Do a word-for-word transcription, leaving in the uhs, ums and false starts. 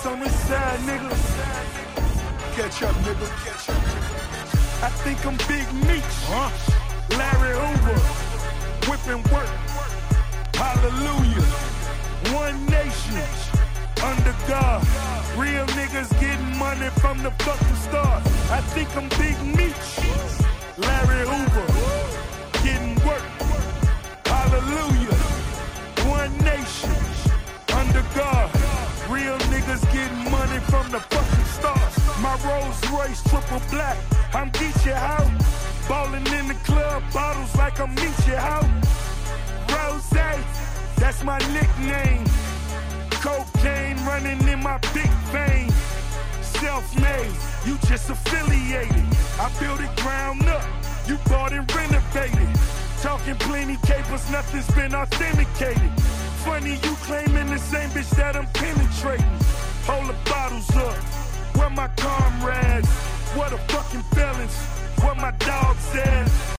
Ice on this side, nigga. Catch up, nigga. Catch up. I think I'm Big Meech. Huh? Larry Hoover. Whipping work. Hallelujah. One nation. Under God. Real niggas getting money from the fucking start. I think I'm Big Meech. Larry Hoover. Getting work. Hallelujah. One nation. Under God. Real niggas getting money from the fucking stars. My Rolls Royce triple black. I'm Geechee out. Ballin' in the club, bottles like I'm Meechee out. Rose, that's my nickname. Cocaine running in my big vein. Self-made, you just affiliated. I built it ground up, you bought and renovated. Talking plenty capers, nothing's been authenticated. Funny you claiming the same bitch that I'm penetrating. Hold the bottles up, where my comrades? What a fucking felons, what my dog said.